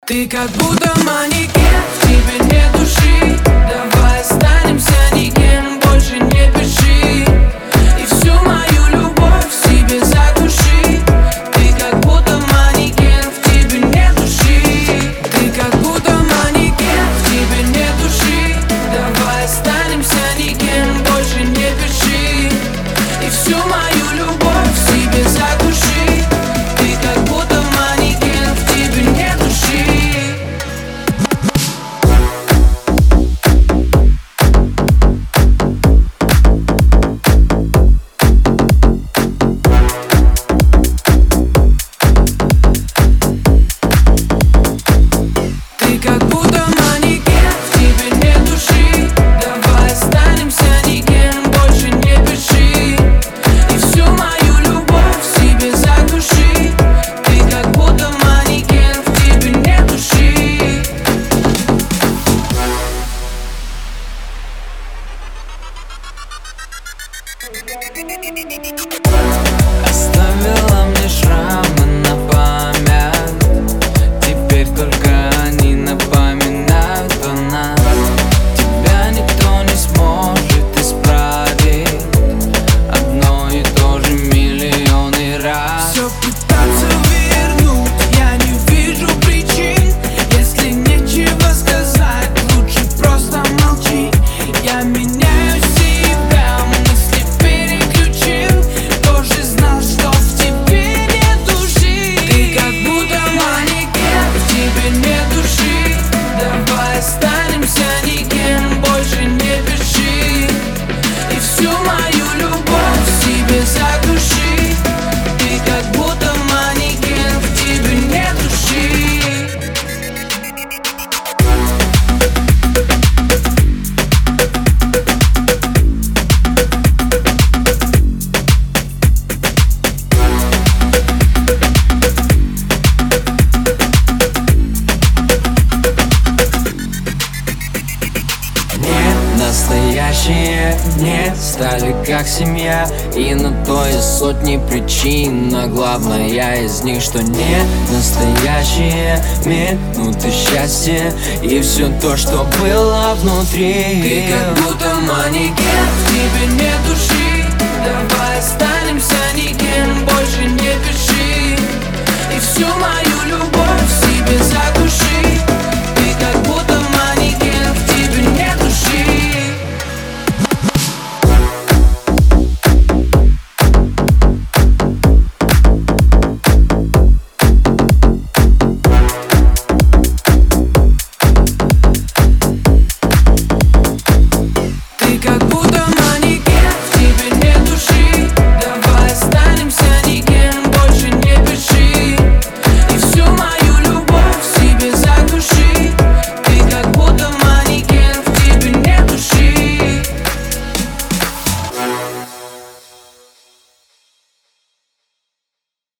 Ты как будто манекен, в тебе нет души. Давай останемся никем, больше не пиши. И всю мою любовь в себе задуши. Ты как будто манекен, в тебе нет души. Ты как будто манекен, в тебе нет души. Давай останемся никем, больше не пиши. И всю мою любовь в себе задуши. Ты как будто манекен, в тебе нет души. Ты как будто манекен, в тебе нет души. Давай останемся никем, больше не пиши. И всю мою любовь в себе задуши. Ты как будто манекен, в тебе нет души. Оставила мне шрамы на память. Теперь только они напоминают о нас. Тебя никто не сможет исправить. Одно и то же миллионы раз. Все пытаться вернуть, я не вижу причин. Если нечего сказать, лучше просто молчи. Я меняю себя, мысли переключил. Тоже знал, что в тебе нет души. Ты как будто манекен, в тебе нет души. Давай останемся никем, больше не пиши. И всю мою любовь в себе задуши. Ты как будто манекен, в тебе нет души. Настоящие не стали как семья. И на то есть сотни причин, но главная из них, что не настоящие минуты счастья. И все то, что было внутри. Ты как будто манекен, в тебе нет души. Давай останемся никем, больше не пиши. И всю мою